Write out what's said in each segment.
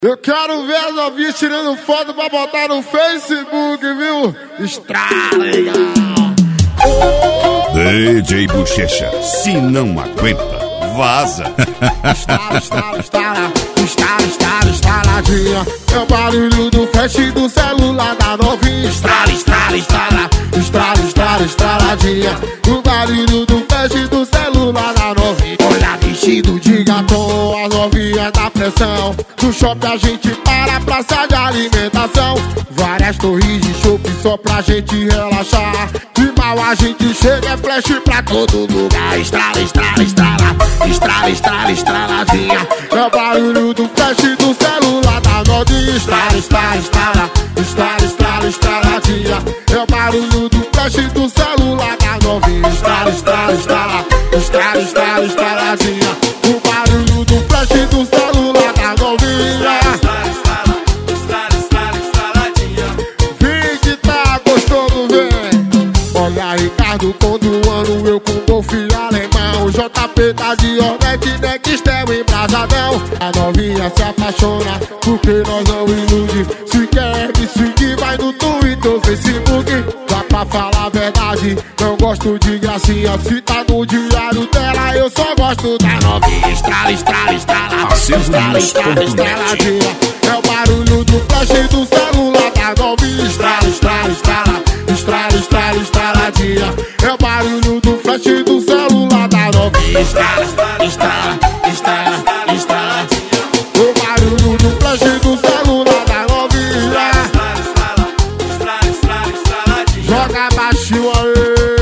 Eu quero ver as novinhas tirando foto pra botar no Facebook, viu? Estrala, legal. DJ Bochecha, se não aguenta, vaza. Estaladinha. É o barulho do flash do celular da novinha. Estraladinha. O barulho do flash do celular da novinha. Olha, vestido de gatom, as novinhas da pressão. No shopping a gente para a praça de alimentação. Várias torres de chopp só pra gente relaxar. De mal a gente chega, é flash pra todo lugar. Estraladinha. É o barulho do flash do celular da novinha. Estraladinha. É o barulho do flash do celular da novinha. Estraladinha. O barulho do flash do celular da novinha. Vem que tá gostoso, vem. Olha, Ricardo, conduando eu com golfe alemão. JP tá de Hornet, Nextel embrasadão. A novinha se apaixona porque nós não ilude. Se quer me seguir, vai no Twitter ou Facebook. Dá pra falar a verdade, não gosto de gracinha. Se tá no diário dela, eu só gosto da novinha. Estraladinha. É o barulho do flash do celular da novinha. Estraladinha. É o barulho do flash do celular da novinha. Estraladinha. O barulho do flash do celular da novinha. Joga baixinho aí.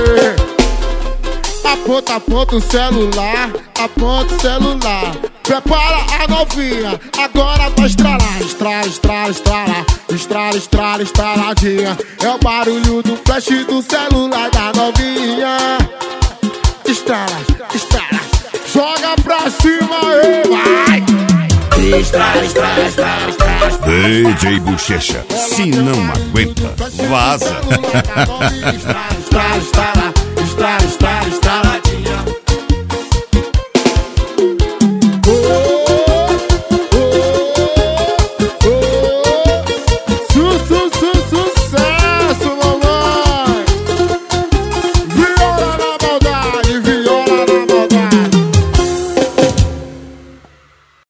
Aponta o celular, aponta o celular. Prepara a novinha, agora vai estralar. Estraladinha. É o barulho do flash do celular da novinha. Estrala. Joga pra cima aí, vai. DJ Bochecha, se não aguenta, vaza.